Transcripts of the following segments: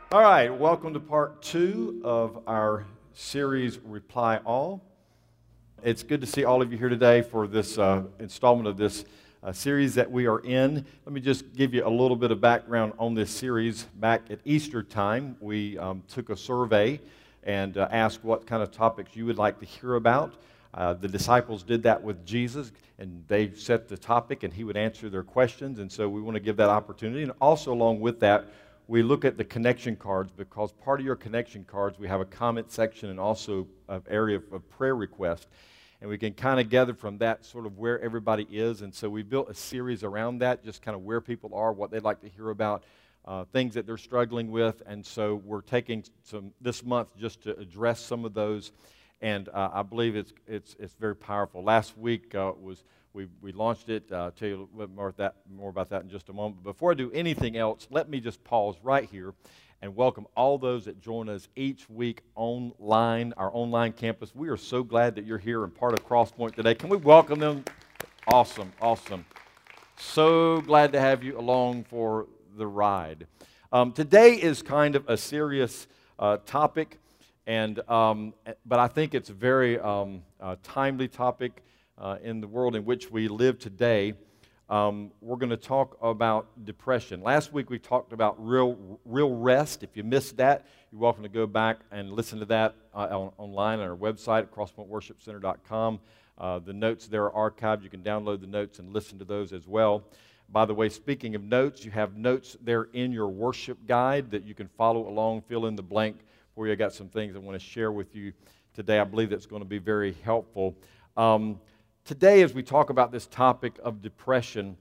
All right, welcome to part 2 of our series, Reply All. It's good to see all of you here today for this installment of this series that we are in. Let me just give you a little bit of background on this series. Back at Easter time, we took a survey and asked what kind of topics you would like to hear about. The disciples did that with Jesus, and they set the topic, and he would answer their questions, and so we want to give that opportunity. And also along with that, we look at the connection cards, because part of your connection cards, we have a comment section and also an area of prayer request. And we can kind of gather from that sort of where everybody is. And so we built a series around that, just kind of where people are, what they'd like to hear about, things that they're struggling with. And so we're taking some this month just to address some of those. And I believe it's very powerful. Last week we launched it. I'll tell you a little bit more about that in just a moment. But before I do anything else, let me just pause right here and welcome all those that join us each week online, our online campus. We are so glad that you're here and part of Crosspoint today. Can we welcome them? Awesome. So glad to have you along for the ride. Today is kind of a serious topic, but I think it's a very timely topic in the world in which we live today. We're going to talk about depression. Last week we talked about real rest. If you missed that, you're welcome to go back and listen to that online on our website at crosspointworshipcenter.com. The notes there are archived. You can download the notes and listen to those as well. By the way, speaking of notes, you have notes there in your worship guide that you can follow along, fill in the blank for you. I got some things I want to share with you today. I believe that's going to be very helpful. Today, as we talk about this topic of depression,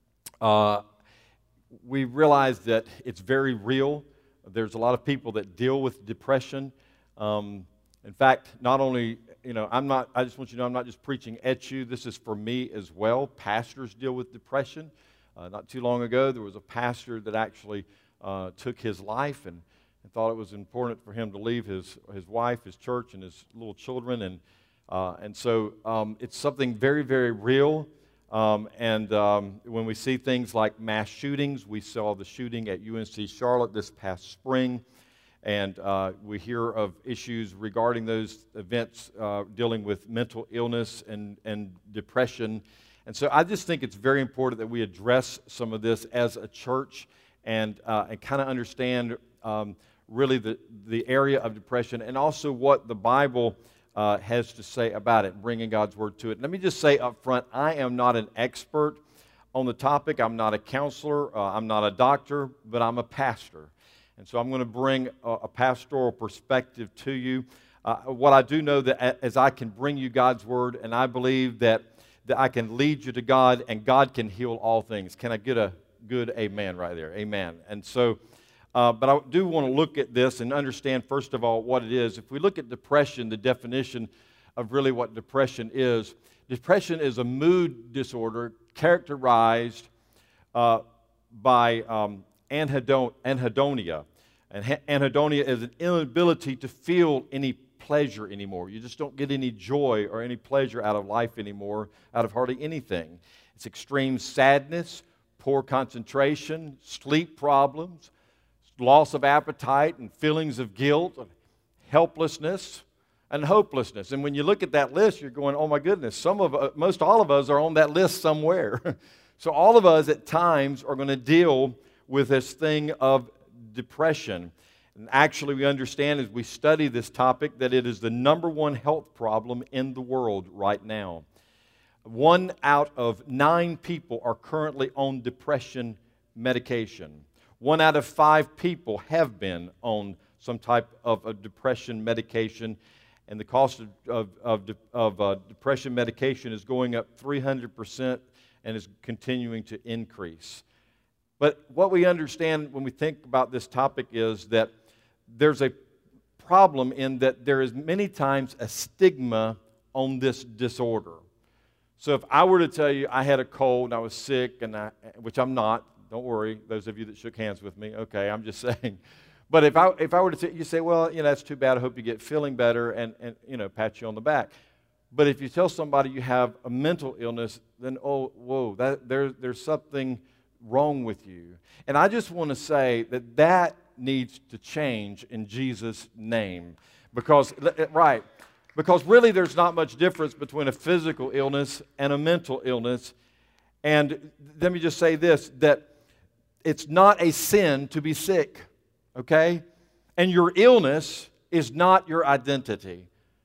we realize that it's very real. There's a lot of people that deal with depression. In fact, not only, I just want you to know I'm not just preaching at you. This is for me as well. Pastors deal with depression. Not too long ago, there was a pastor that actually took his life and thought it was important for him to leave his wife, his church, and his little children. And so it's something very, very real. When we see things like mass shootings, we saw the shooting at UNC Charlotte this past spring, and we hear of issues regarding those events dealing with mental illness and depression. And so I just think it's very important that we address some of this as a church and kind of understand really the area of depression and also what the Bible has to say about it, bringing God's Word to it. Let me just say up front, I am not an expert on the topic. I'm not a counselor. I'm not a doctor, but I'm a pastor. And so I'm going to bring a pastoral perspective to you. What I do know that as I can bring you God's Word, and I believe that I can lead you to God, and God can heal all things. Can I get a good amen right there? Amen. And so but I do want to look at this and understand, first of all, what it is. If we look at depression, the definition of really what depression is a mood disorder characterized by anhedonia. And anhedonia is an inability to feel any pleasure anymore. You just don't get any joy or any pleasure out of life anymore, out of hardly anything. It's extreme sadness, poor concentration, sleep problems, loss of appetite and feelings of guilt, helplessness, and hopelessness. And when you look at that list, you're going, oh my goodness, most all of us are on that list somewhere. So all of us at times are going to deal with this thing of depression. And actually we understand as we study this topic that it is the number one health problem in the world right now. 1 out of 9 people are currently on depression medication. 1 out of 5 people have been on some type of a depression medication, and the cost of depression medication is going up 300% and is continuing to increase. But what we understand when we think about this topic is that there's a problem in that there is many times a stigma on this disorder. So if I were to tell you I had a cold and I was sick, which I'm not, don't worry, those of you that shook hands with me. Okay, I'm just saying. But if I were to say, you say, well, that's too bad. I hope you get feeling better and pat you on the back. But if you tell somebody you have a mental illness, then, oh, whoa, there's something wrong with you. And I just want to say that needs to change in Jesus' name. Because really there's not much difference between a physical illness and a mental illness. And let me just say this, that it's not a sin to be sick, okay? And your illness is not your identity.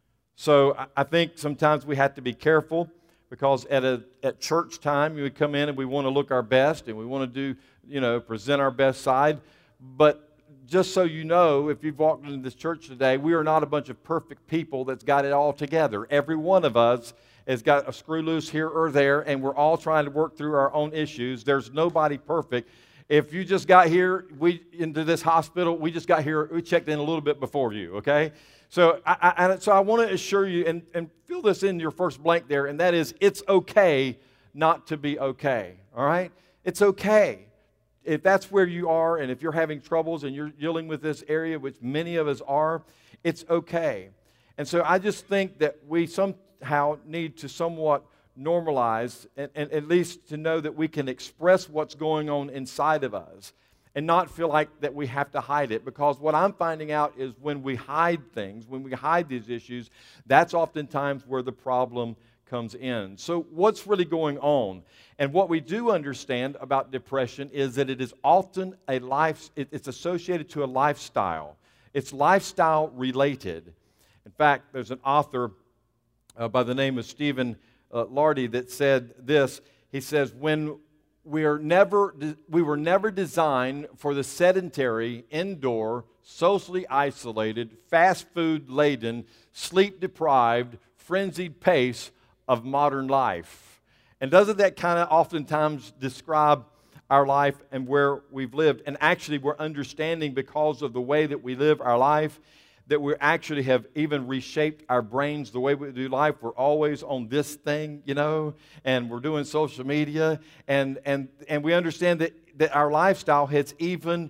So I think sometimes we have to be careful, because at church time, we come in and we want to look our best and we want to do, present our best side. But just so you know, if you've walked into this church today, we are not a bunch of perfect people that's got it all together. Every one of us has got a screw loose here or there, and we're all trying to work through our own issues. There's nobody perfect. If you just got here into this hospital, we just got here, we checked in a little bit before you, okay? So I want to assure you, and fill this in your first blank there, and that is, it's okay not to be okay, all right? It's okay. If that's where you are, and if you're having troubles and you're dealing with this area, which many of us are, it's okay. And so I just think that we somehow need to somewhat normalize, and at least to know that we can express what's going on inside of us and not feel like that we have to hide it. Because what I'm finding out is when we hide things, when we hide these issues, that's oftentimes where the problem comes in. So what's really going on? And what we do understand about depression is that it is often it's associated to a lifestyle. It's lifestyle related. In fact, there's an author by the name of Stephen Lardy that said this. He says, when we were never designed for the sedentary, indoor, socially isolated, fast food laden, sleep deprived, frenzied pace of modern life. And doesn't that kind of oftentimes describe our life and where we've lived? And actually we're understanding, because of the way that we live our life, that we actually have even reshaped our brains the way we do life. We're always on this thing, and we're doing social media, and we understand that our lifestyle has even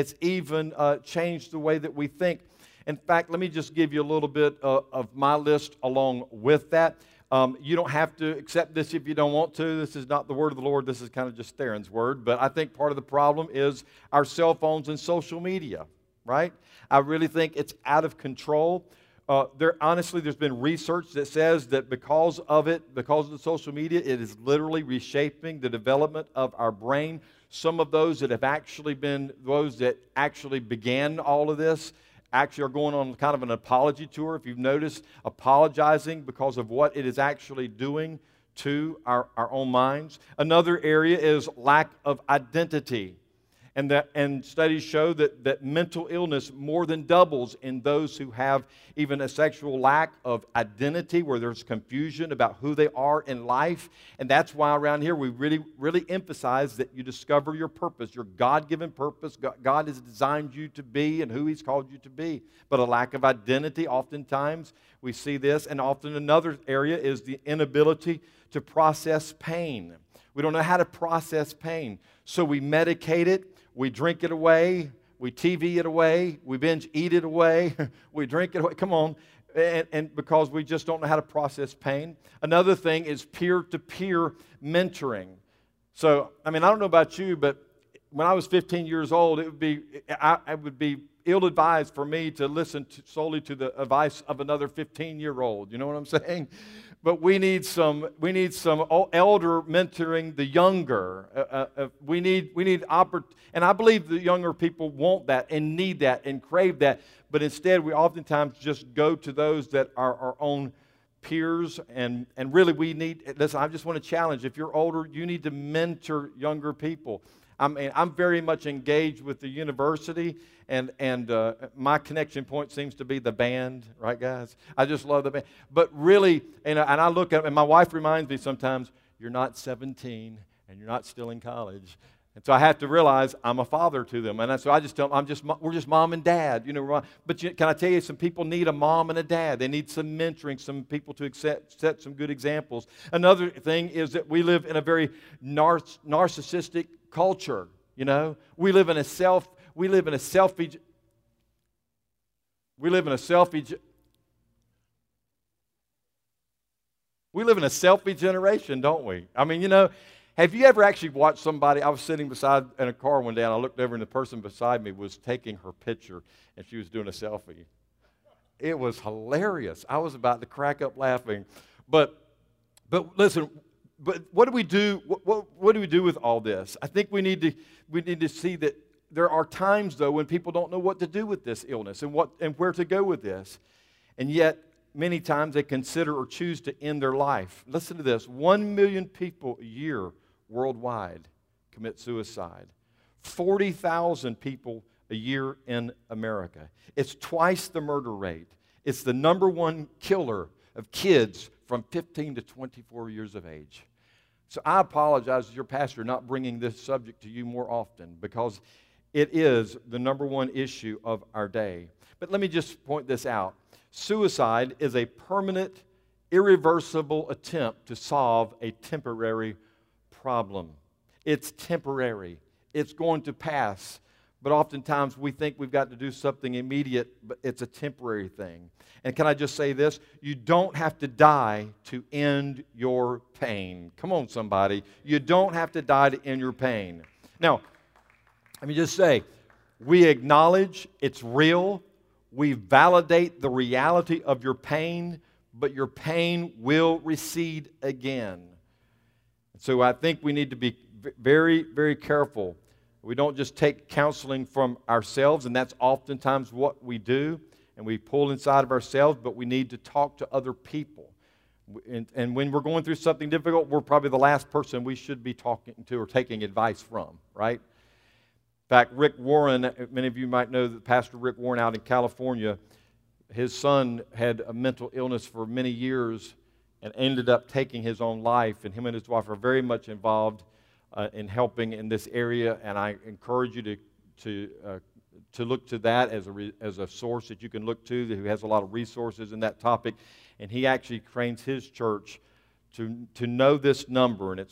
changed the way that we think. In fact, let me just give you a little bit of my list along with that. You don't have to accept this if you don't want to. This is not the word of the Lord. This is kind of just Theron's word. But I think part of the problem is our cell phones and social media, right? I really think it's out of control. There's been research that says that because of the social media, it is literally reshaping the development of our brain. Some of those that actually began all of this actually are going on kind of an apology tour, if you've noticed, apologizing because of what it is actually doing to our own minds. Another area is lack of identity. And studies show that mental illness more than doubles in those who have even a sexual lack of identity, where there's confusion about who they are in life. And that's why around here we really, really emphasize that you discover your purpose, your God-given purpose. God has designed you to be and who He's called you to be. But a lack of identity, oftentimes we see this. And often another area is the inability to process pain. We don't know how to process pain, so we medicate it. We drink it away, we TV it away, we binge eat it away, we drink it away. Come on. And because we just don't know how to process pain. Another thing is peer-to-peer mentoring. So, I don't know about you, but when I was 15 years old, it would be ill-advised for me to listen solely to the advice of another 15-year-old. You know what I'm saying? But we need some elder mentoring the younger. And I believe the younger people want that and need that and crave that. But instead, we oftentimes just go to those that are our own peers. And really, listen, I just want to challenge. If you're older, you need to mentor younger people. I'm very much engaged with the university, and my connection point seems to be the band, right, guys? I just love the band. But really, and I look at, and my wife reminds me sometimes, you're not 17, and you're not still in college. And so I have to realize I'm a father to them. And so I just tell them, we're just mom and dad. But can I tell you, some people need a mom and a dad. They need some mentoring, some people to set some good examples. Another thing is that we live in a very narcissistic culture. We live in a selfie generation, don't we? Have you ever actually watched somebody? I was sitting in a car one day, and I looked over, and the person beside me was taking her picture, and she was doing a selfie. It was hilarious. I was about to crack up laughing. But listen, but what do we do? What do we do with all this? I think we need to see that there are times, though, when people don't know what to do with this illness and where to go with this, and yet many times they consider or choose to end their life. Listen to this: 1 million people a year worldwide commit suicide. 40,000 people a year in America. It's twice the murder rate. It's the number one killer of kids from 15 to 24 years of age. So I apologize as your pastor not bringing this subject to you more often, because it is the number one issue of our day. But let me just point this out. Suicide is a permanent, irreversible attempt to solve a temporary problem. It's temporary. It's going to pass. But oftentimes we think we've got to do something immediate, but it's a temporary thing. And can I just say this? You don't have to die to end your pain. Come on, somebody. You don't have to die to end your pain. Now, let me just say, we acknowledge it's real. We validate the reality of your pain, but your pain will recede again. So I think we need to be very, very careful. We don't just take counseling from ourselves, and that's oftentimes what we do, and we pull inside of ourselves, but we need to talk to other people. And when we're going through something difficult, we're probably the last person we should be talking to or taking advice from, right? In fact, Rick Warren, many of you might know that Pastor Rick Warren out in California, his son had a mental illness for many years and ended up taking his own life, and him and his wife are very much involved in helping in this area, and I encourage you to look to that as a source that you can look to, who has a lot of resources in that topic. And he actually trains his church to know this number, and it's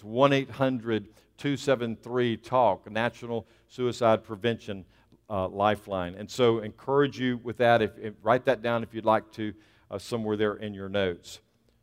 1-800-273-TALK, National Suicide Prevention Lifeline. And so encourage you with that. Write that down if you'd like to, somewhere there in your notes.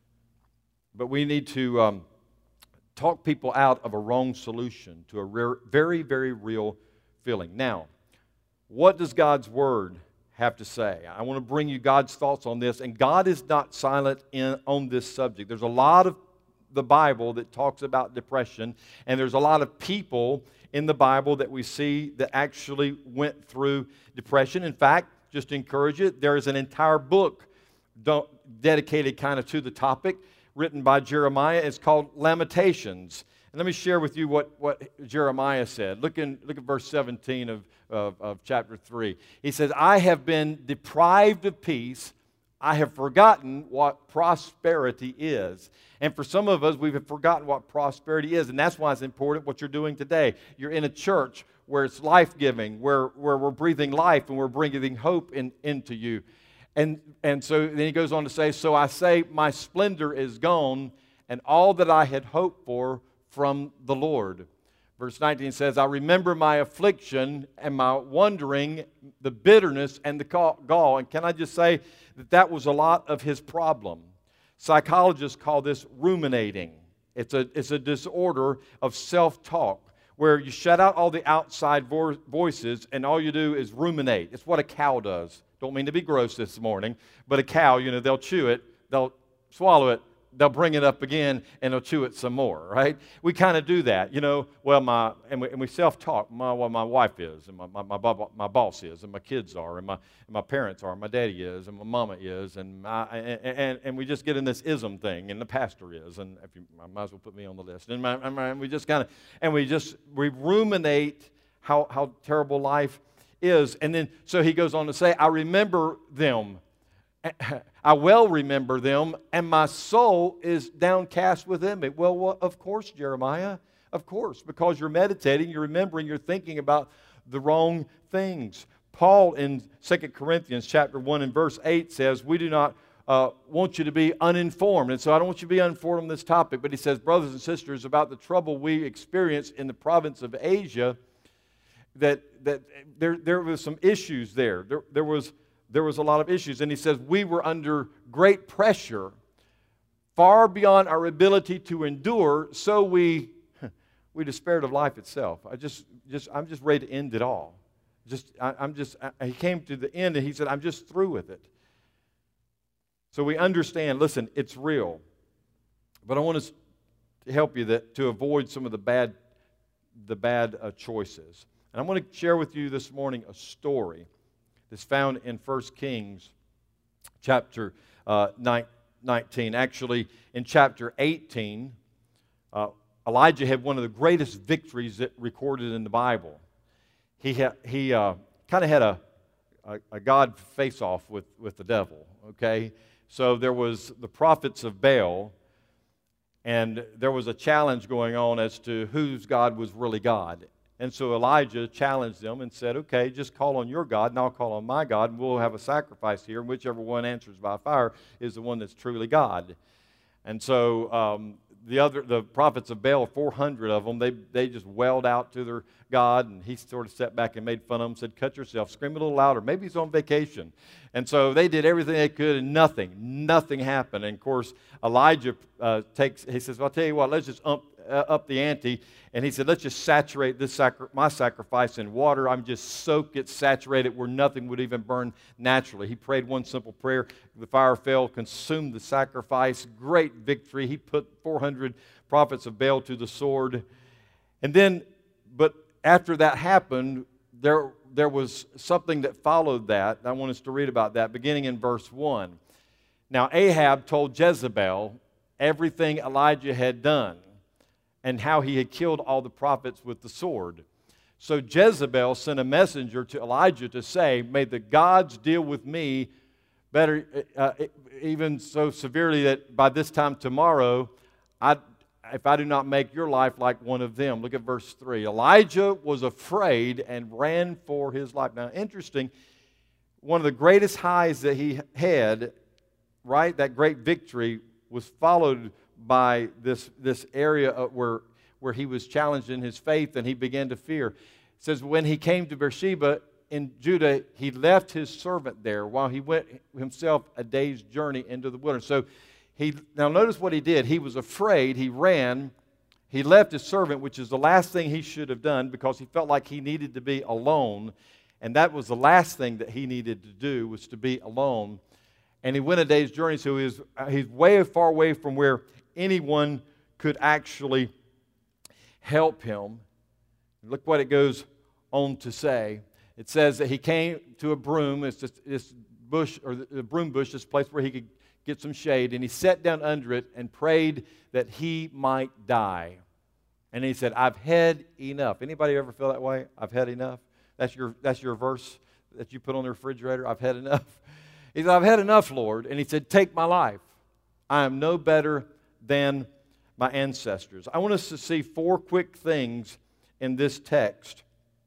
But we need to talk people out of a wrong solution to a very, very real feeling. Now, what does God's Word have to say? I want to bring you God's thoughts on this, and God is not silent on this subject. There's a lot of the Bible that talks about depression, and there's a lot of people in the Bible that we see that actually went through depression. In fact, just to encourage you, there is an entire book dedicated kind of to the topic, written by Jeremiah. It's called Lamentations. And let me share with you what Jeremiah said. Look at verse 17 of chapter 3. He says, I have been deprived of peace. I have forgotten what prosperity is. And for some of us, we've forgotten what prosperity is. And that's why it's important what you're doing today. You're in a church where it's life-giving, where we're breathing life and we're breathing hope into you. And so then he goes on to say, so I say, my splendor is gone, and all that I had hoped for from the Lord. Verse 19 says, I remember my affliction and my wandering, the bitterness and the gall. And can I just say that was a lot of his problem. Psychologists call this ruminating. It's a disorder of self-talk, where you shut out all the outside voices and all you do is ruminate. It's what a cow does. Don't mean to be gross this morning, but a cow, they'll chew it, they'll swallow it, they'll bring it up again, and they'll chew it some more, right? We kind of do that, well, we self-talk. My wife is, and my boss is, and my kids are, and my parents are, and my daddy is, and my mama is, and we just get in this ism thing, and the pastor is, and I might as well put me on the list. And we just kind of, we ruminate how terrible life is. And then, so he goes on to say, I remember them. I well remember them, and my soul is downcast within me. Well, of course, Jeremiah, of course, because you're meditating, you're remembering, you're thinking about the wrong things. Paul in 2 Corinthians chapter 1 and verse 8 says, we do not want you to be uninformed. And so I don't want you to be uninformed on this topic, but he says, brothers and sisters, about the trouble we experience in the province of Asia, that there was some issues there. There was a lot of issues. And he says, we were under great pressure, far beyond our ability to endure, so we we despaired of life itself. I'm just ready to end it all. He came to the end and he said, I'm just through with it. So we understand, listen, it's real. But I want us to help you to avoid some of the bad choices. And I'm going to share with you this morning a story that's found in 1 Kings chapter 19. Actually, in chapter 18, Elijah had one of the greatest victories that recorded in the Bible. He kind of had a God face-off with the devil, okay? So there was the prophets of Baal, and there was a challenge going on as to whose God was really God. And so Elijah challenged them and said, okay, just call on your God, and I'll call on my God, and we'll have a sacrifice here, and whichever one answers by fire is the one that's truly God. And so the prophets of Baal, 400 of them, they just wailed out to their God, and he sort of sat back and made fun of them, said, cut yourself, scream a little louder. Maybe he's on vacation. And so they did everything they could, and nothing happened. And of course, Elijah he says, well, I'll tell you what, let's just up the ante. And he said, let's just saturate my sacrifice in water. I'm just soak it, saturate it where nothing would even burn naturally. He prayed one simple prayer. The fire fell, consumed the sacrifice. Great victory. He put 400 prophets of Baal to the sword. And then, but after that happened, there was something that followed that. I want us to read about that, beginning in verse 1. Now Ahab told Jezebel everything Elijah had done, and how he had killed all the prophets with the sword. So Jezebel sent a messenger to Elijah to say, may the gods deal with me better, even so severely that by this time tomorrow, if I do not make your life like one of them. Look at verse 3. Elijah was afraid and ran for his life. Now, interesting, one of the greatest highs that he had, right, that great victory, was followed by this area where he was challenged in his faith and he began to fear. It says, when he came to Beersheba in Judah, he left his servant there while he went himself a day's journey into the wilderness. So now notice what he did. He was afraid, he ran, he left his servant, which is the last thing he should have done because he felt like he needed to be alone. And that was the last thing that he needed to do, was to be alone. And he went a day's journey, so he's way far away from where anyone could actually help him. Look what it goes on to say. It says that he came to a broom. It's just this bush, or the broom bush, this place where he could get some shade, and he sat down under it and prayed that he might die. And he said, I've had enough. Anybody ever feel that way? I've had enough? That's your verse that you put on the refrigerator? I've had enough. He said, I've had enough, Lord. And he said, take my life. I am no better than my ancestors. I want us to see 4 quick things in this text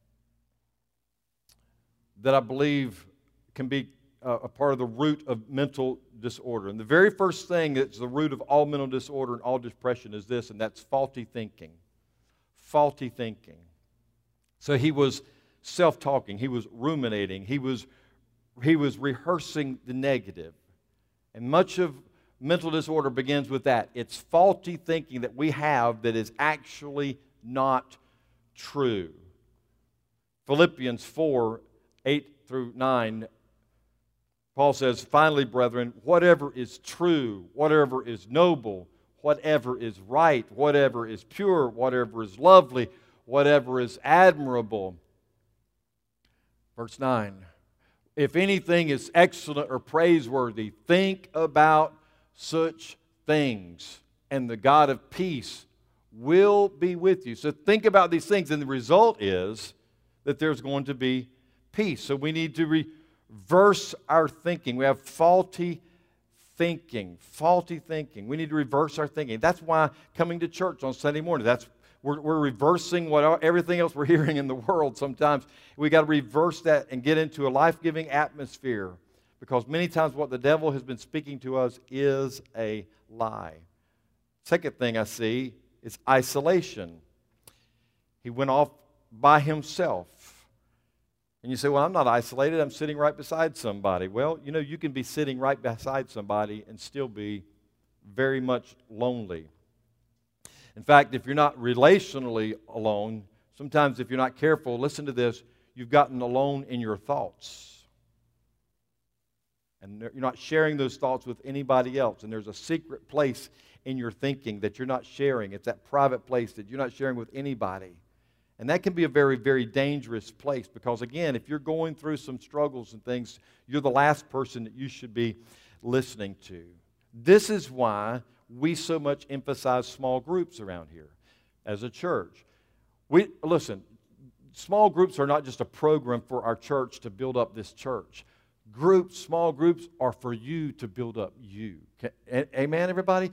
that I believe can be a part of the root of mental disorder. And the very first thing that's the root of all mental disorder and all depression is this, and that's faulty thinking. Faulty thinking. So he was self-talking. He was ruminating. He was rehearsing the negative. And much of mental disorder begins with that. It's faulty thinking that we have that is actually not true. Philippians 4, 8 through 9, Paul says, finally, brethren, whatever is true, whatever is noble, whatever is right, whatever is pure, whatever is lovely, whatever is admirable. Verse 9, if anything is excellent or praiseworthy, think about such things, and the God of peace will be with you. So think about these things, and the result is that there's going to be peace. So we need to reverse our thinking. We have faulty thinking. Faulty thinking. We need to reverse our thinking. That's why coming to church on Sunday morning, we're reversing everything else we're hearing in the world sometimes. We got to reverse that and get into a life-giving atmosphere, because many times what the devil has been speaking to us is a lie. Second thing I see is isolation. He went off by himself. And you say, well, I'm not isolated. I'm sitting right beside somebody. Well, you know, you can be sitting right beside somebody and still be very much lonely. In fact, if you're not relationally alone, sometimes if you're not careful, listen to this, you've gotten alone in your thoughts. And you're not sharing those thoughts with anybody else. And there's a secret place in your thinking that you're not sharing. It's that private place that you're not sharing with anybody. And that can be a very, very dangerous place because, again, if you're going through some struggles and things, you're the last person that you should be listening to. This is why we so much emphasize small groups around here as a church. Listen, small groups are not just a program for our church to build up this church. Small groups are for you to build up you. Amen, everybody?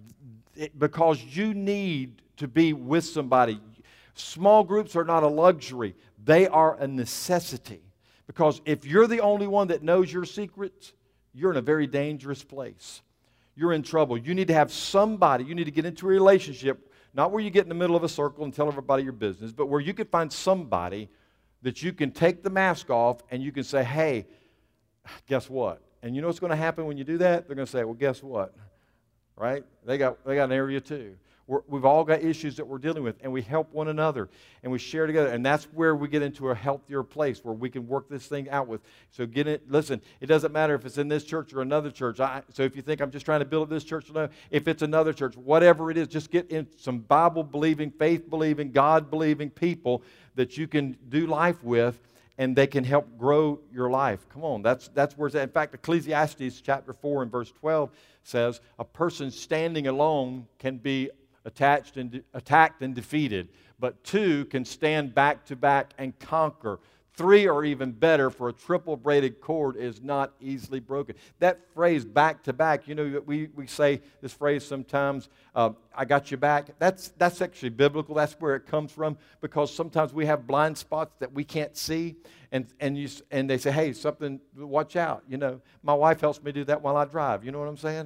Because you need to be with somebody. Small groups are not a luxury. They are a necessity. Because if you're the only one that knows your secrets, you're in a very dangerous place. You're in trouble. You need to have somebody. You need to get into a relationship, not where you get in the middle of a circle and tell everybody your business, but where you can find somebody that you can take the mask off and you can say, hey, guess what? And you know what's going to happen when you do that? They're going to say, well, guess what? Right? They got an area too. We've all got issues that we're dealing with, and we help one another, and we share together, and that's where we get into a healthier place where we can work this thing out with. So listen, it doesn't matter if it's in this church or another church. So if you think I'm just trying to build up this church, no, if it's another church, whatever it is, just get in some Bible-believing, faith-believing, God-believing people that you can do life with, and they can help grow your life. Come on, that's where it's at. In fact, Ecclesiastes chapter 4 and verse 12 says, a person standing alone can be attacked and defeated, but two can stand back to back and conquer. Three are even better, for a triple braided cord is not easily broken. That phrase, back to back, you know, we say this phrase sometimes, I got you back. That's actually biblical. That's where it comes from, because sometimes we have blind spots that we can't see, and they say, hey, something, watch out. You know, my wife helps me do that while I drive. You know what I'm saying?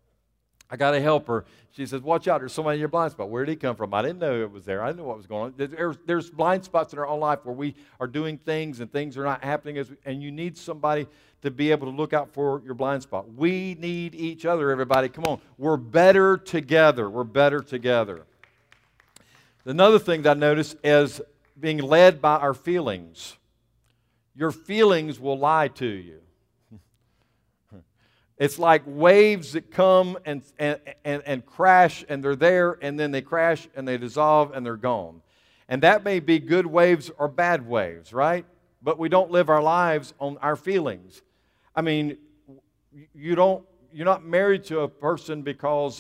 I got to help her. She says, watch out, there's somebody in your blind spot. Where did he come from? I didn't know it was there. I didn't know what was going on. There's blind spots in our own life where we are doing things and things are not happening, and you need somebody to be able to look out for your blind spot. We need each other, everybody. Come on. We're better together. We're better together. Another thing that I noticed is being led by our feelings. Your feelings will lie to you. It's like waves that come and crash, and they're there, and then they crash, and they dissolve, and they're gone. And that may be good waves or bad waves, right? But we don't live our lives on our feelings. I mean, you're not married to a person because,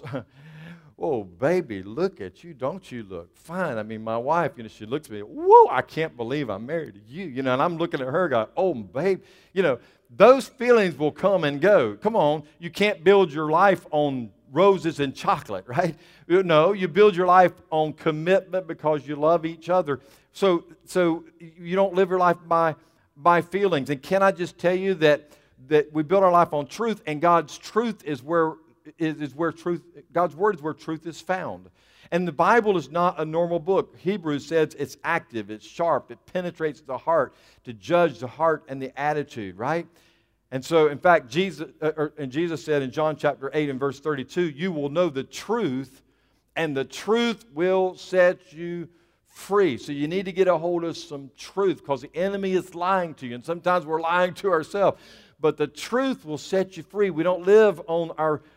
oh, baby, look at you. Don't you look fine? I mean, my wife, you know, she looks at me, whoa, I can't believe I'm married to you. You know, and I'm looking at her going, oh, babe, you know, those feelings will come and go. Come on, you can't build your life on roses and chocolate, right? No, you build your life on commitment because you love each other. So you don't live your life by feelings. And can I just tell you that we build our life on truth, and God's truth is where truth. God's word is where truth is found. And the Bible is not a normal book. Hebrews says it's active, it's sharp, it penetrates the heart to judge the heart and the attitude, right? And so, in fact, Jesus said in John chapter 8 and verse 32, you will know the truth, and the truth will set you free. So you need to get a hold of some truth, because the enemy is lying to you, and sometimes we're lying to ourselves. But the truth will set you free. We don't live on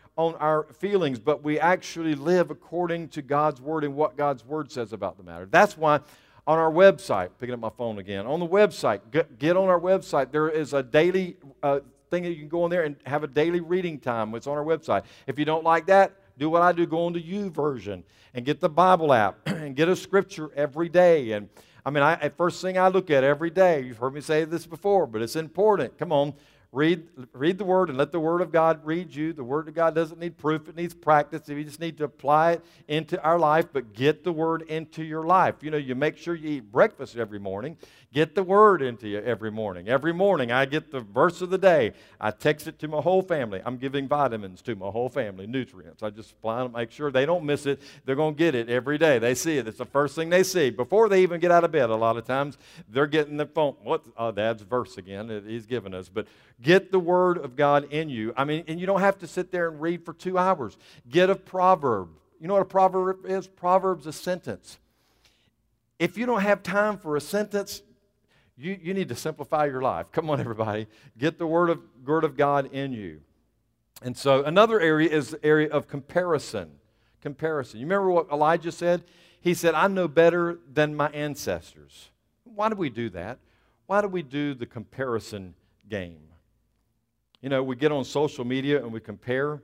our feelings, but we actually live according to God's word and what God's word says about the matter. That's why on our website, picking up my phone again, on the website, get on our website. There is a daily thing that you can go on there and have a daily reading time. It's on our website. If you don't like that, do what I do, go on to YouVersion and get the Bible app and get a scripture every day. And I mean, first thing I look at every day, you've heard me say this before, but it's important. Come on. Read the Word and let the Word of God read you. The Word of God doesn't need proof. It needs practice. You just need to apply it into our life, but get the Word into your life. You know, you make sure you eat breakfast every morning. Get the Word into you every morning. Every morning I get the verse of the day. I text it to my whole family. I'm giving vitamins to my whole family, nutrients. I just supply them, make sure they don't miss it. They're going to get it every day. They see it. It's the first thing they see. Before they even get out of bed, a lot of times, they're getting the phone. What? Oh, Dad's verse again. He's given us. But get the Word of God in you. I mean, and you don't have to sit there and read for 2 hours. Get a proverb. You know what a proverb is? Proverb's a sentence. If you don't have time for a sentence, you need to simplify your life. Come on, everybody. Get the word of God in you. And so another area is the area of comparison. Comparison. You remember what Elijah said? He said, I know better than my ancestors. Why do we do that? Why do we do the comparison game? You know, we get on social media and we compare.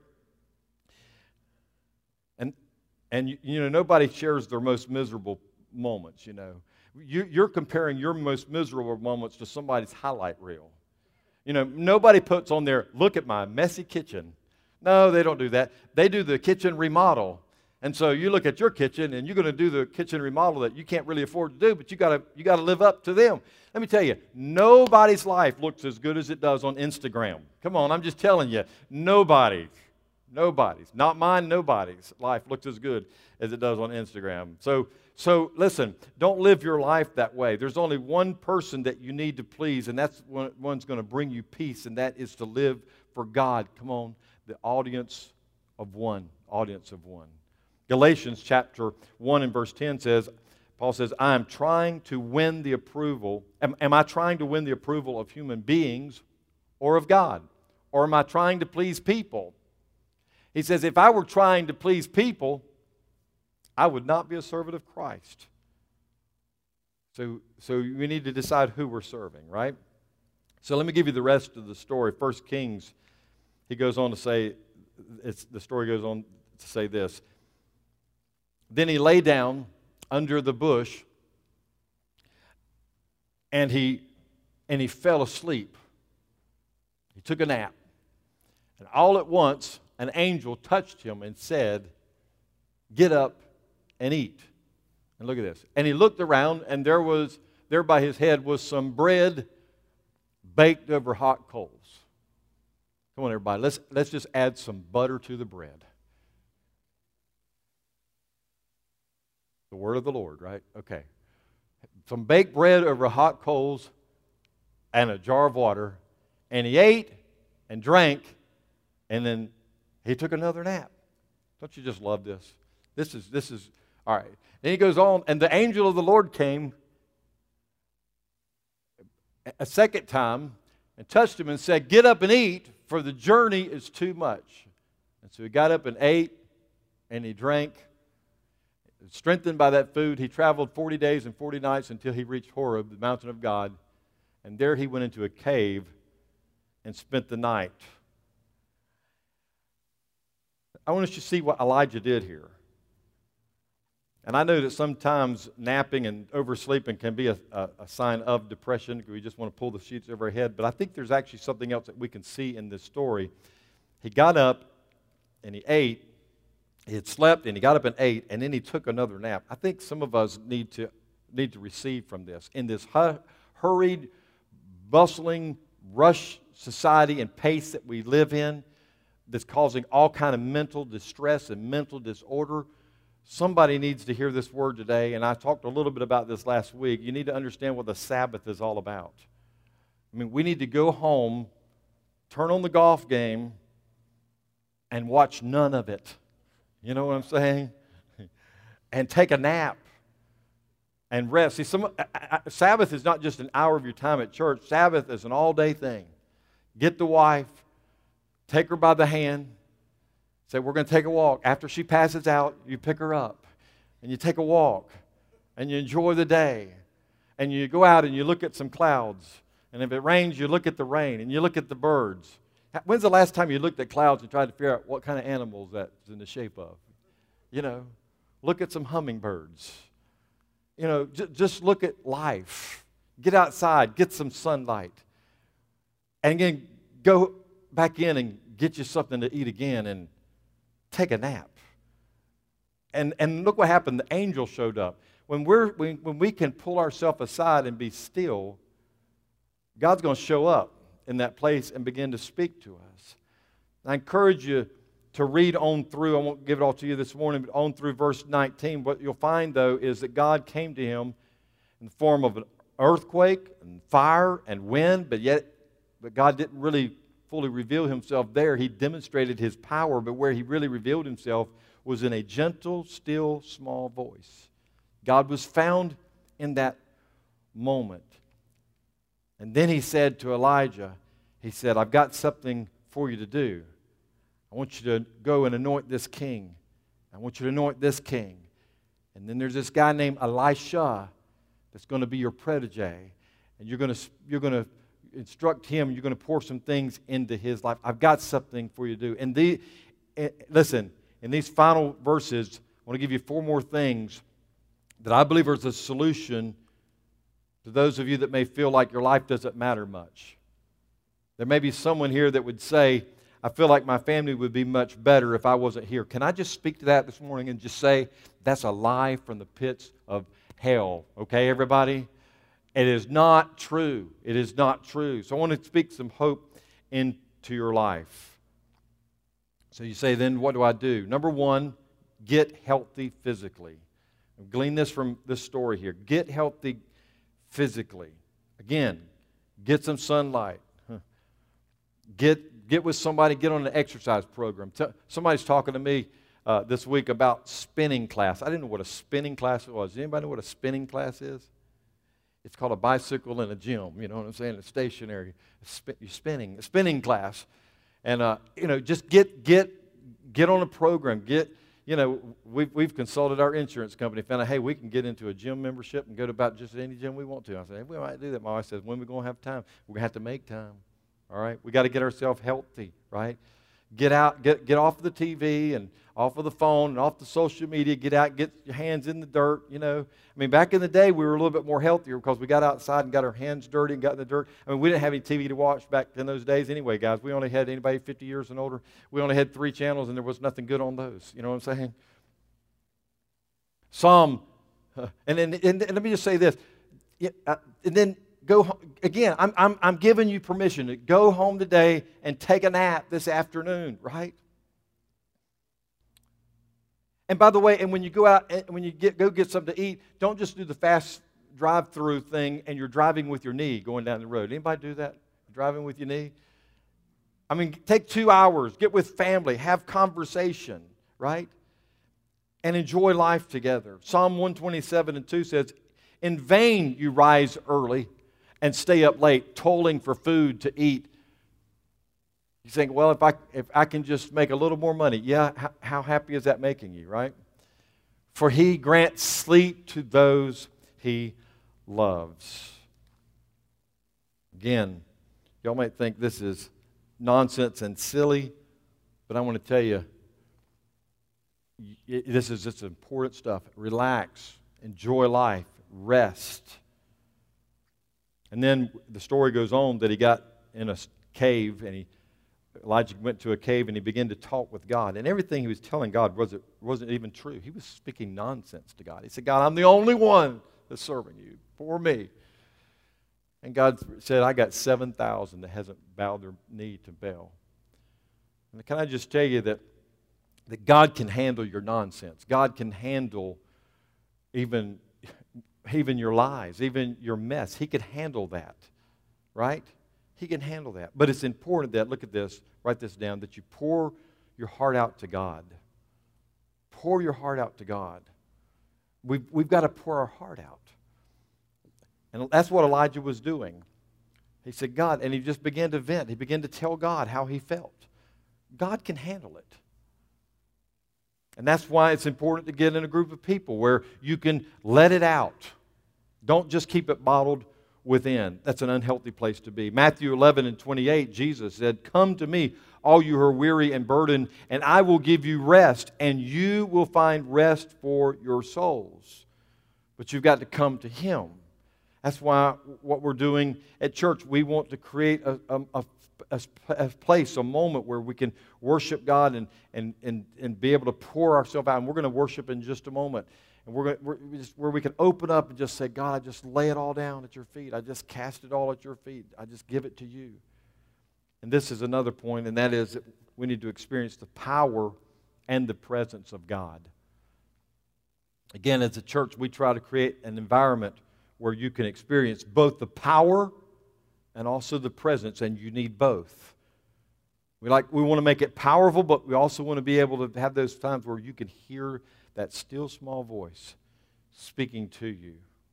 And you know, nobody shares their most miserable moments, you know. You're comparing your most miserable moments to somebody's highlight reel. You know, nobody puts on there, look at my messy kitchen. No, they don't do that. They do the kitchen remodel. And so you look at your kitchen and you're going to do the kitchen remodel that you can't really afford to do, but you got to live up to them. Let me tell you, nobody's life looks as good as it does on Instagram. Come on, I'm just telling you, nobody's, not mine, nobody's life looks as good as it does on Instagram. So listen, don't live your life that way. There's only one person that you need to please, and that's one's going to bring you peace, and that is to live for God. Come on, the audience of one. Galatians chapter 1 and verse 10 says, Paul says, I am trying to win the approval. Am I trying to win the approval of human beings or of God? Or am I trying to please people? He says, if I were trying to please people, I would not be a servant of Christ. So we need to decide who we're serving, right? So let me give you the rest of the story. 1 Kings, he goes on to say, the story goes on to say this. Then he lay down under the bush, and he fell asleep. He took a nap. And all at once, an angel touched him and said, get up and eat. And look at this. And he looked around, and there by his head was some bread baked over hot coals. Come on, everybody. Let's just add some butter to the bread. The word of the Lord, right? Okay. Some baked bread over hot coals and a jar of water. And he ate and drank, and then he took another nap. Don't you just love this? This is all right. And he goes on, and the angel of the Lord came a second time and touched him and said, get up and eat, for the journey is too much. And so he got up and ate, and he drank. Strengthened by that food, he traveled 40 days and 40 nights until he reached Horeb, the mountain of God. And there he went into a cave and spent the night. I want us to see what Elijah did here. And I know that sometimes napping and oversleeping can be a sign of depression. We just want to pull the sheets over our head. But I think there's actually something else that we can see in this story. He got up and he ate. He had slept and he got up and ate, and then he took another nap. I think some of us need to receive from this. In this hurried, bustling, rush society and pace that we live in, that's causing all kind of mental distress and mental disorder, somebody needs to hear this word today. And I talked a little bit about this last week. You need to understand what the Sabbath is all about. I mean, we need to go home, turn on the golf game, and watch none of it. You know what I'm saying? And take a nap and rest. See, Sabbath is not just an hour of your time at church. Sabbath is an all-day thing. Get the wife, take her by the hand, say, we're going to take a walk. After she passes out, you pick her up, and you take a walk, and you enjoy the day. And you go out and you look at some clouds. And if it rains, you look at the rain, and you look at the birds. When's the last time you looked at clouds and tried to figure out what kind of animals that's in the shape of? You know, look at some hummingbirds. You know, just look at life. Get outside, get some sunlight. And again, go back in and get you something to eat again and take a nap. And look what happened. The angel showed up. When we can pull ourselves aside and be still, God's going to show up in that place and begin to speak to us. I encourage you to read on through. I won't give it all to you this morning, but on through verse 19. What you'll find, though, is that God came to him in the form of an earthquake and fire and wind, but God didn't really fully reveal himself there. He demonstrated his power, but where he really revealed himself was in a gentle, still, small voice. God was found in that moment. And then he said to Elijah, he said, I've got something for you to do. I want you to go and anoint this king. I want you to anoint this king. And then there's this guy named Elisha that's going to be your protege. And you're going to instruct him. You're going to pour some things into his life. I've got something for you to do. And listen, in these final verses, I want to give you 4 more things that I believe are the solution to those of you that may feel like your life doesn't matter much. There may be someone here that would say, I feel like my family would be much better if I wasn't here. Can I just speak to that this morning and just say that's a lie from the pits of hell? Okay, everybody? It is not true. It is not true. So I want to speak some hope into your life. So you say, then what do I do? Number 1, get healthy physically. I've gleaned this from this story here. Get healthy physically. Again, get some sunlight. Get with somebody, get on an exercise program. Somebody's talking to me this week about spinning class. I didn't know what a spinning class was. Does anybody know what a spinning class is? It's called a bicycle in a gym. You know what I'm saying? It's stationary. You're spinning. A spinning class. And, just get on a program. We've consulted our insurance company, found out, hey, we can get into a gym membership and go to about just any gym we want to. I said, hey, we might do that. My wife says, when are we going to have time? We're going to have to make time. All right? We got to get ourselves healthy, right? Get out, get off of the TV and off of the phone and off the social media. Get out, get your hands in the dirt, back in the day, we were a little bit more healthier because we got outside and got our hands dirty and got in the dirt. We didn't have any TV to watch back in those days anyway, guys. We only had anybody 50 years and older. We only had 3 channels, and there was nothing good on those. You know what I'm saying? And let me just say this. And then go home. Again, I'm giving you permission to go home today and take a nap this afternoon, right? And by the way, and when you go out and when you go get something to eat, don't just do the fast drive-through thing and you're driving with your knee going down the road. Anybody do that? Driving with your knee? Take 2 hours, get with family, have conversation, right? And enjoy life together. Psalm 127:2 says, in vain you rise early and stay up late, toiling for food to eat. You think, well, if I can just make a little more money, yeah, how happy is that making you, right? For he grants sleep to those he loves. Again, y'all might think this is nonsense and silly, but I want to tell you, this is just important stuff. Relax, enjoy life, rest. And then the story goes on that he got in a cave, and Elijah went to a cave and he began to talk with God. And everything he was telling God wasn't even true. He was speaking nonsense to God. He said, God, I'm the only one that's serving you. For me. And God said, I got 7,000 that hasn't bowed their knee to Baal. And can I just tell you that God can handle your nonsense. God can handle even your lies, even your mess. He can handle that, right? He can handle that. But it's important that, look at this, write this down, that you pour your heart out to God. Pour your heart out to God. We've got to pour our heart out. And that's what Elijah was doing. He said, God, and he just began to vent. He began to tell God how he felt. God can handle it. And that's why it's important to get in a group of people where you can let it out. Don't just keep it bottled within. That's an unhealthy place to be. Matthew 11:28, Jesus said, come to me, all you who are weary and burdened, and I will give you rest, and you will find rest for your souls. But you've got to come to Him. That's why what we're doing at church, we want to create a place, a moment where we can worship God and be able to pour ourselves out. And we're going to worship in just a moment. And where we can open up and just say, God, I just lay it all down at your feet. I just cast it all at your feet. I just give it to you. And this is another point, and that is that we need to experience the power and the presence of God. Again, as a church, we try to create an environment where you can experience both the power and also the presence, and you need both. We want to make it powerful, but we also want to be able to have those times where you can hear that still small voice speaking to you.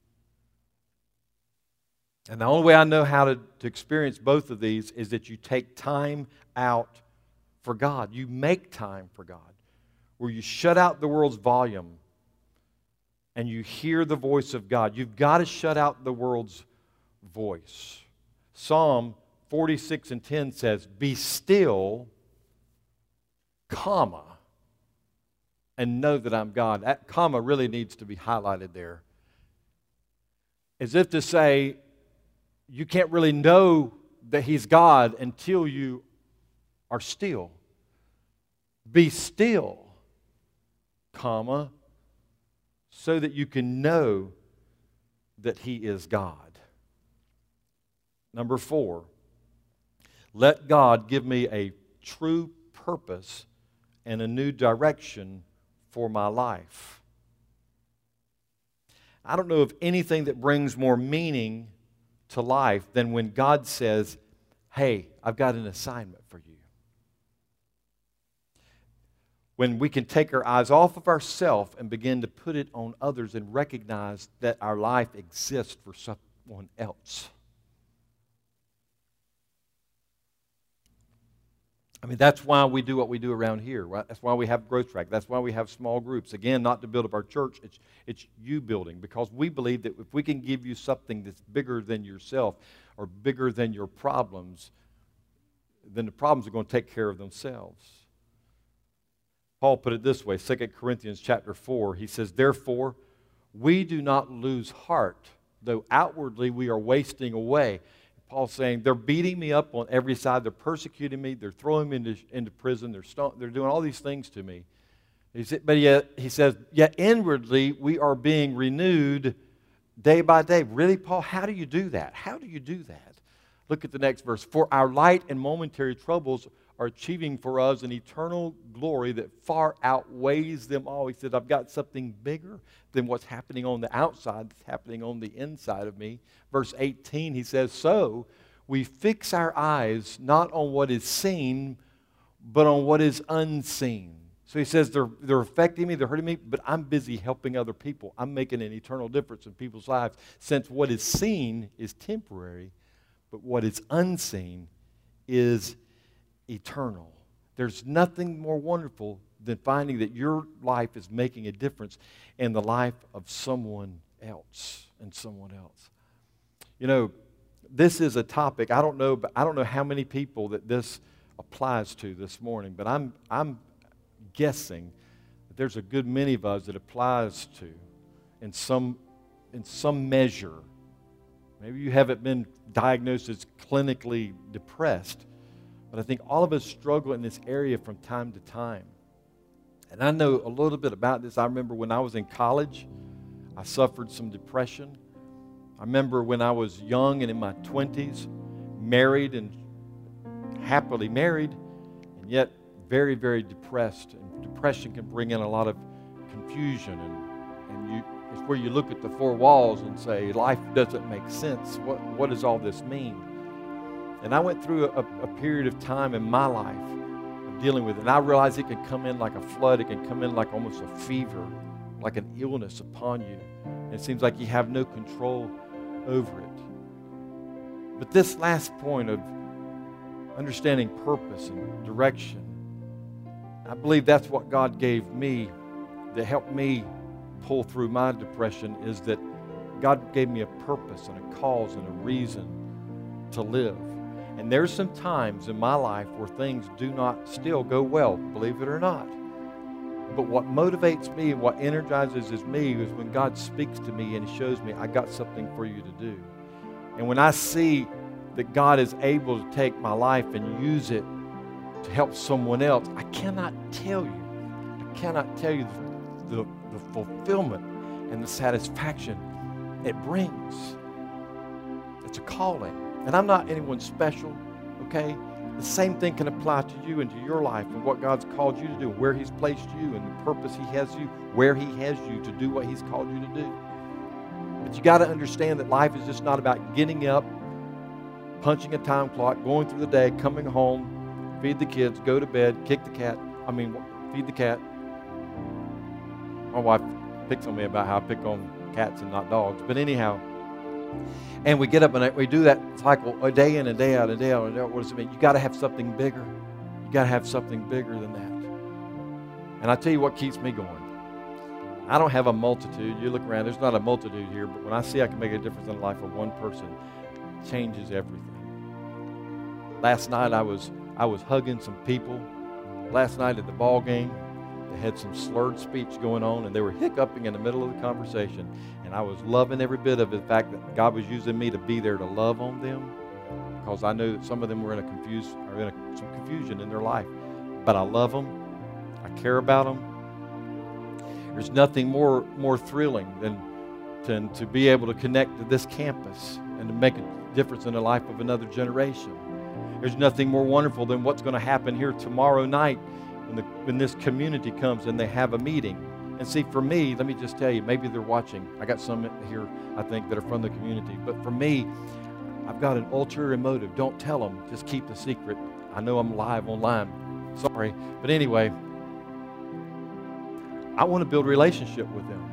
And the only way I know how to experience both of these is that you take time out for God. You make time for God, where you shut out the world's volume and you hear the voice of God. You've got to shut out the world's voice. Psalm 46:10 says, "Be still, comma, and know that I'm God." That comma really needs to be highlighted there. As if to say, you can't really know that He's God until you are still. Be still, comma, so that you can know that He is God. Number 4, let God give me a true purpose and a new direction for my life. I don't know of anything that brings more meaning to life than when God says, "Hey, I've got an assignment for you." When we can take our eyes off of ourselves and begin to put it on others and recognize that our life exists for someone else. I mean, that's why we do what we do around here, right? That's why we have Growth Track. That's why we have small groups. Again, not to build up our church, it's you building, because we believe that if we can give you something that's bigger than yourself or bigger than your problems, then the problems are going to take care of themselves. Paul put it this way, 2 Corinthians chapter 4, he says, "Therefore, we do not lose heart, though outwardly we are wasting away." Paul's saying, they're beating me up on every side. They're persecuting me. They're throwing me into prison. They're doing all these things to me. But yet, he says, yet inwardly we are being renewed day by day. Really, Paul, how do you do that? How do you do that? Look at the next verse. "For our light and momentary troubles are achieving for us an eternal glory that far outweighs them all." He said, I've got something bigger than what's happening on the outside that's happening on the inside of me. Verse 18, he says, "So we fix our eyes not on what is seen, but on what is unseen." So he says, they're affecting me, they're hurting me, but I'm busy helping other people. I'm making an eternal difference in people's lives, since what is seen is temporary, but what is unseen is eternal. There's nothing more wonderful than finding that your life is making a difference in the life of someone else and someone else. You know, this is a topic, I don't know how many people that this applies to this morning, but I'm guessing that there's a good many of us that applies to in some measure. Maybe you haven't been diagnosed as clinically depressed, but I think all of us struggle in this area from time to time. And I know a little bit about this. I remember when I was in college, I suffered some depression. I remember when I was young and in my 20s, married and happily married, and yet very, very depressed. And depression can bring in a lot of confusion. And it's where you look at the four walls and say, life doesn't make sense. What does all this mean? And I went through a period of time in my life of dealing with it. And I realized it can come in like a flood. It can come in like almost a fever, like an illness upon you. And it seems like you have no control over it. But this last point of understanding purpose and direction, I believe that's what God gave me that helped me pull through my depression, is that God gave me a purpose and a cause and a reason to live. And there's some times in my life where things do not still go well, believe it or not. But what motivates me and what energizes me is when God speaks to me and He shows me, I got something for you to do. And when I see that God is able to take my life and use it to help someone else, I cannot tell you the fulfillment and the satisfaction it brings. It's a calling. And I'm not anyone special, okay? The same thing can apply to you and to your life and what God's called you to do, where He's placed you and the purpose He has you, where He has you to do what He's called you to do. But you got to understand that life is just not about getting up, punching a time clock, going through the day, coming home, feed the kids, go to bed, feed the cat. My wife picks on me about how I pick on cats and not dogs. But anyhow, and we get up and we do that cycle a day in and day out and day out and day out. What does it mean? You got to have something bigger. You got to have something bigger than that. And I tell you what keeps me going. I don't have a multitude. You look around, there's not a multitude here, but when I see I can make a difference in the life of one person, it changes everything. Last night I was hugging some people. Last night at the ball game, they had some slurred speech going on, and they were hiccuping in the middle of the conversation. And I was loving every bit of the fact that God was using me to be there to love on them, because I knew that some of them were some confusion in their life. But I love them. I care about them. There's nothing more thrilling than to be able to connect to this campus and to make a difference in the life of another generation. There's nothing more wonderful than what's going to happen here tomorrow night when this community comes and they have a meeting. And see, for me, let me just tell you, maybe they're watching. I got some here, I think, that are from the community. But for me, I've got an ulterior motive. Don't tell them. Just keep the secret. I know I'm live online. Sorry. But anyway, I want to build a relationship with them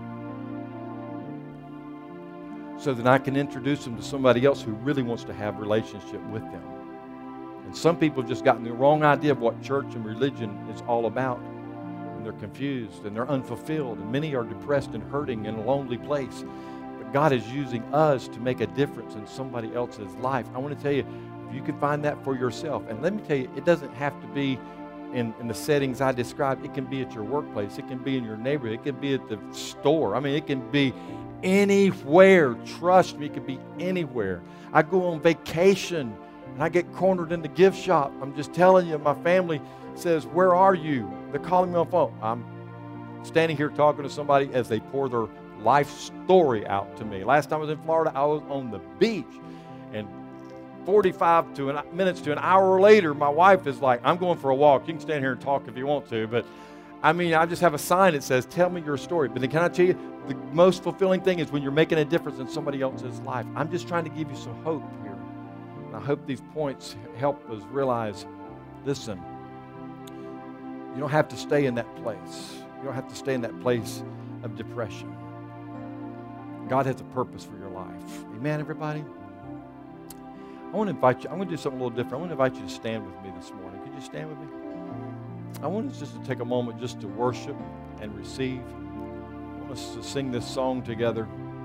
so that I can introduce them to somebody else who really wants to have a relationship with them. And some people have just gotten the wrong idea of what church and religion is all about. And they're confused and they're unfulfilled. And many are depressed and hurting in a lonely place. But God is using us to make a difference in somebody else's life. I want to tell you, if you can find that for yourself. And let me tell you, it doesn't have to be in the settings I described. It can be at your workplace. It can be in your neighborhood. It can be at the store. I mean, it can be anywhere. Trust me, it can be anywhere. I go on vacation and I get cornered in the gift shop. I'm just telling you, my family says, "Where are you?" They're calling me on the phone. I'm standing here talking to somebody as they pour their life story out to me. Last time I was in Florida, I was on the beach, and 45 minutes to an hour later, my wife is like, "I'm going for a walk. You can stand here and talk if you want to." But I mean, I just have a sign that says, "Tell me your story." But then can I tell you, the most fulfilling thing is when you're making a difference in somebody else's life. I'm just trying to give you some hope here. And I hope these points help us realize, listen, you don't have to stay in that place. You don't have to stay in that place of depression. God has a purpose for your life. Amen, everybody? I want to invite you. I'm going to do something a little different. I want to invite you to stand with me this morning. Could you stand with me? I want us just to take a moment just to worship and receive. I want us to sing this song together.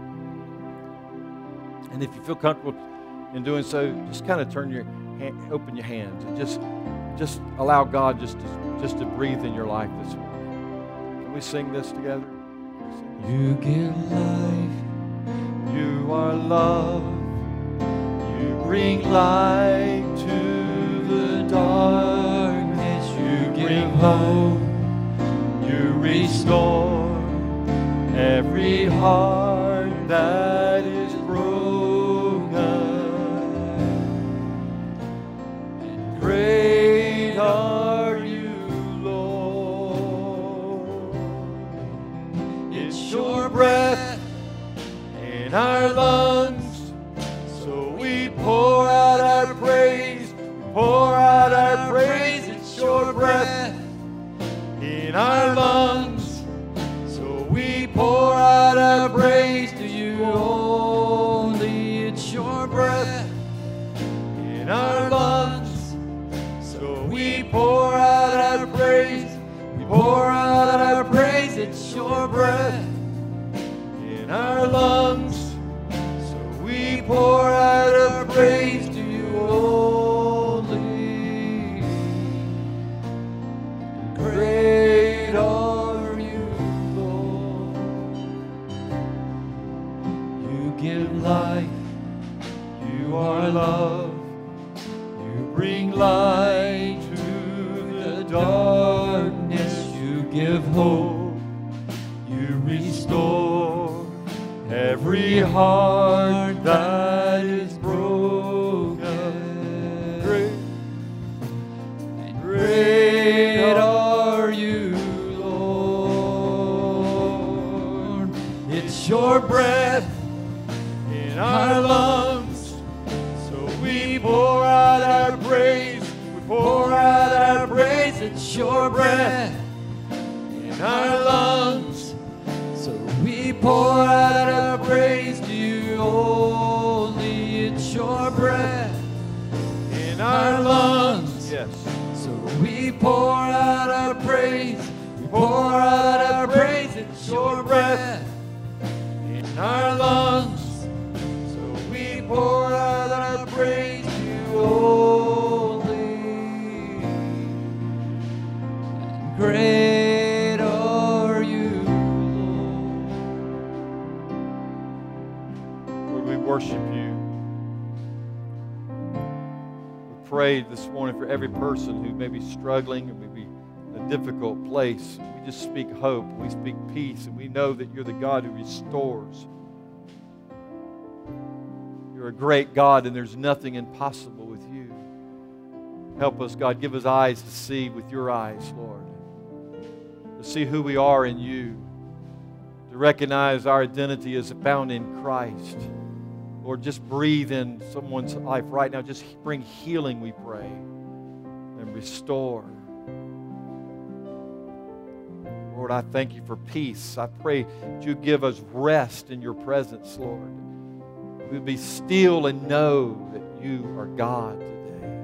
And if you feel comfortable in doing so, just kind of open your hands and just allow God just to breathe in your life this morning. Can we sing this together? You give life. You are love. You bring light to the darkness. You bring hope. You restore every heart that is broken. And great are you, Lord. It's your breath in our lungs, so we pour out our praise. Pour out our praise. It's your breath in our lungs, so we pour out our praise to you only. It's your breath in our lungs, so we pour out our praise. We pour out our praise. It's your breath in our lungs, so we pour out our praise to you only. Great are you, Lord. You give life. You are love. You bring light to the darkness. You give hope. You restore every heart that is broken. Great are you, Lord. It's your breath in our lungs, so we pour out our praise. We pour out it's your breath in our lungs. So we pour out our praise to you only. It's your breath in our lungs. Yes. So we pour out our praise. We pour out our praise. It's your breath in our lungs. So we pour out our praise to you only. And great are you, Lord. Lord, we worship you. We pray this morning for every person who may be struggling or may be in a difficult place. We just speak hope. We speak peace. And we know that you're the God who restores. You're a great God, and there's nothing impossible with you. Help us, God. Give us eyes to see with your eyes, Lord. To see who we are in you. To recognize our identity is found in Christ. Lord, just breathe in someone's life right now. Just bring healing, we pray, and restore. Lord, I thank you for peace. I pray that you give us rest in your presence, Lord. We be still and know that you are God today.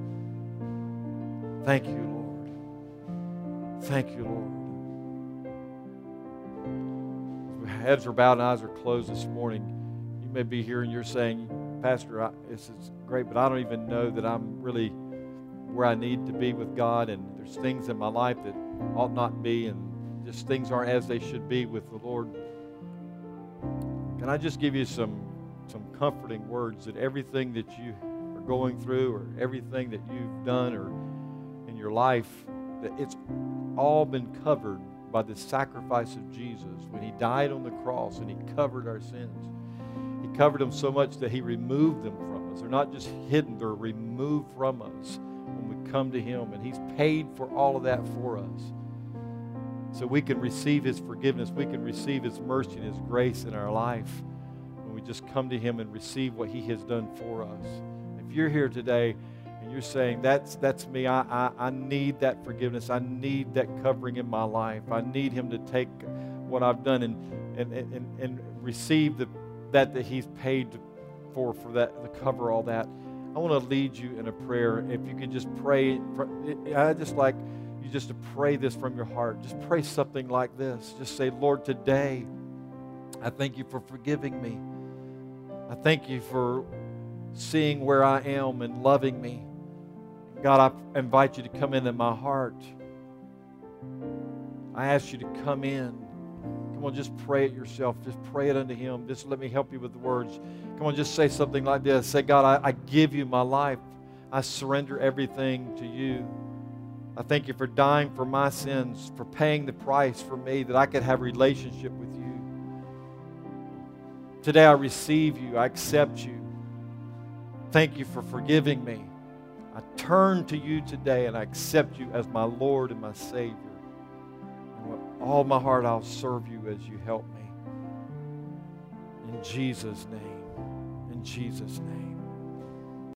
Thank you, Lord. Thank you, Lord. Heads are bowed and eyes are closed this morning. You may be here and you're saying, Pastor, this is great, but I don't even know that I'm really where I need to be with God, and there's things in my life that ought not be, and just things aren't as they should be with the Lord. Can I just give you some comforting words that everything that you are going through or everything that you've done or in your life, that it's all been covered by the sacrifice of Jesus when he died on the cross and he covered our sins. He covered them so much that he removed them from us. They're not just hidden, they're removed from us when we come to him, and he's paid for all of that for us. So we can receive his forgiveness, we can receive his mercy and his grace in our life when we just come to him and receive what he has done for us. If you're here today and you're saying, that's me, I need that forgiveness, I need that covering in my life, I need him to take what I've done and receive that he's paid for that, to cover all that. I want to lead you in a prayer. If you can just pray, I just like you just to pray this from your heart. Just pray something like this. Just say, Lord, today, I thank you for forgiving me. I thank you for seeing where I am and loving me. God, I invite you to come into my heart. I ask you to come in. Come on, just pray it yourself. Just pray it unto him. Just let me help you with the words. Come on, just say something like this. Say, God, I give you my life. I surrender everything to you. I thank you for dying for my sins, for paying the price for me that I could have a relationship with you. Today I receive you. I accept you. Thank you for forgiving me. I turn to you today and I accept you as my Lord and my Savior. And with all my heart I'll serve you as you help me. In Jesus' name. In Jesus' name.